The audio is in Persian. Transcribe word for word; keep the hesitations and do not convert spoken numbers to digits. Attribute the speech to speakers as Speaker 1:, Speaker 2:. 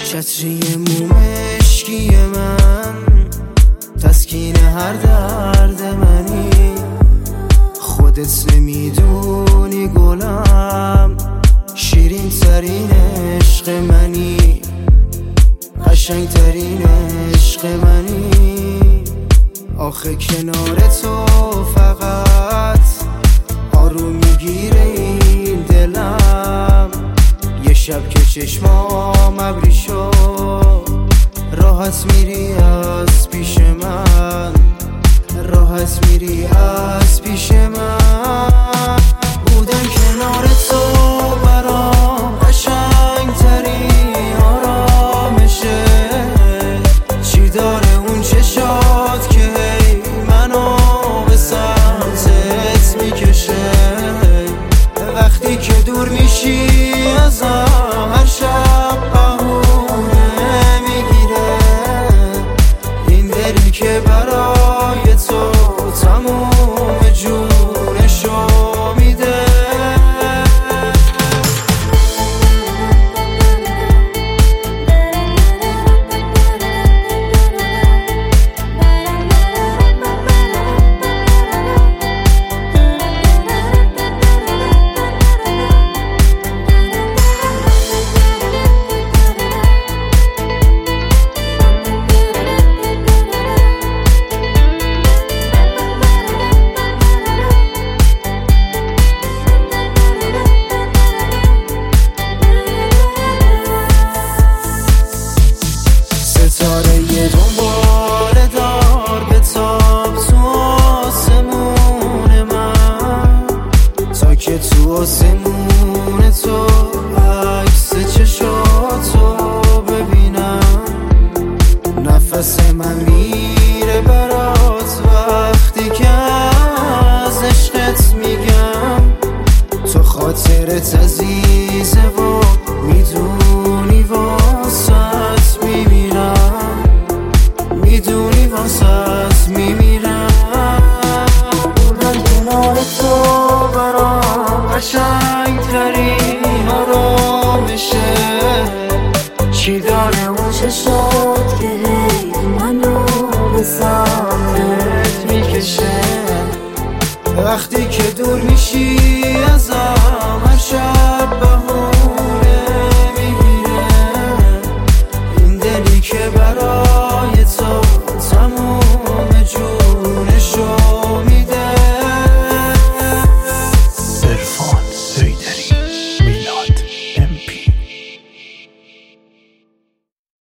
Speaker 1: چتری مومشکی من تسکین هر درد منی، خودت نمیدونی گلم شیرین ترین عشق منی، قشنگ ترین عشق منی. آخه کنار تو فقط آروم میگیره این دلم، یه شب که چشمام ابری شد راحت میری از پیش من، راحت میری از پیش من. بودن کنار تو برام قشنگ ترین آرامشه، چی داره اون چشات که هی منو به سمتت میکشه، وقتی که دور میشی ازم هر شب بهونه میگیره، این دلی که برای تو تموم جونشو میده. ستاره یه دنباله دار به تاب تو آسمون من، تا که تو آسمون تو عکس چشاتو ببینم. نفس من میره برات وقتی که از عشقت میگم، تو خاطرت عزیزه و میدونی واسط میمیرم، میدونی واسط میمیرم. بودن کنار تو برام قشنگ ترین آرامشه، چی داره اون چشات که هی منو به سمتت میکشه، وقتی که دور میشی ازم هر شب بهونه میگیره، این دلی که